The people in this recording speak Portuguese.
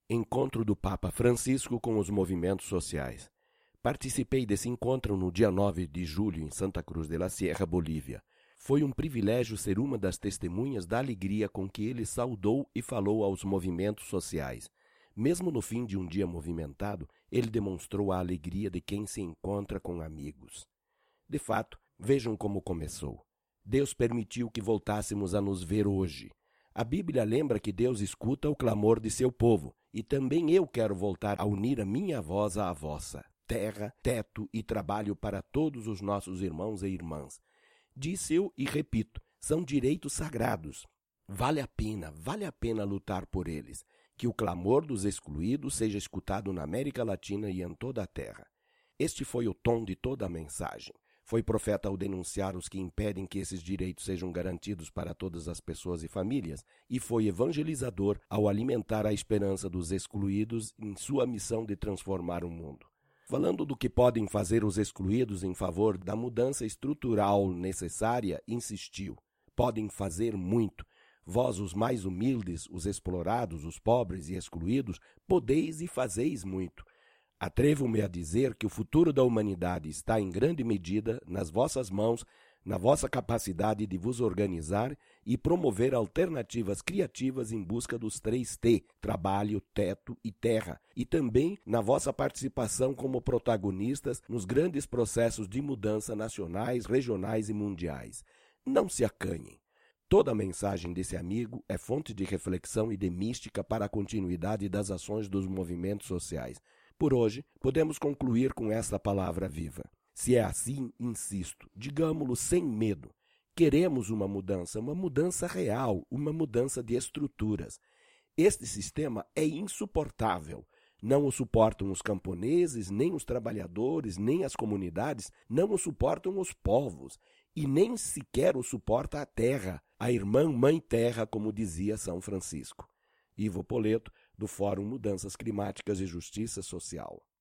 Encontro do Papa Francisco com os movimentos sociais. Participei desse encontro no dia 9 de julho em Santa Cruz de la Sierra, Bolívia. Foi um privilégio ser uma das testemunhas da alegria com que ele saudou e falou aos movimentos sociais. Mesmo no fim de um dia movimentado, ele demonstrou a alegria de quem se encontra com amigos. De fato, vejam como começou. Deus permitiu que voltássemos a nos ver hoje. A Bíblia lembra que Deus escuta o clamor de seu povo, e também eu quero voltar a unir a minha voz à vossa. Terra, teto e trabalho para todos os nossos irmãos e irmãs. Disse eu e repito, são direitos sagrados. Vale a pena lutar por eles. Que o clamor dos excluídos seja escutado na América Latina e em toda a terra. Este foi o tom de toda a mensagem. Foi profeta ao denunciar os que impedem que esses direitos sejam garantidos para todas as pessoas e famílias, e foi evangelizador ao alimentar a esperança dos excluídos em sua missão de transformar o mundo. Falando do que podem fazer os excluídos em favor da mudança estrutural necessária, insistiu: podem fazer muito. Vós, os mais humildes, os explorados, os pobres e excluídos, podeis e fazeis muito. Atrevo-me a dizer que o futuro da humanidade está em grande medida nas vossas mãos, na vossa capacidade de vos organizar e promover alternativas criativas em busca dos 3T, trabalho, teto e terra, e também na vossa participação como protagonistas nos grandes processos de mudança nacionais, regionais e mundiais. Não se acanhem. Toda a mensagem desse amigo é fonte de reflexão e de mística para a continuidade das ações dos movimentos sociais. Por hoje, podemos concluir com esta palavra viva. Se é assim, insisto, digamo-lo sem medo. Queremos uma mudança real, uma mudança de estruturas. Este sistema é insuportável. Não o suportam os camponeses, nem os trabalhadores, nem as comunidades, não o suportam os povos, e nem sequer o suporta a terra, a irmã mãe terra, como dizia São Francisco. Ivo Poleto, do Fórum Mudanças Climáticas e Justiça Social.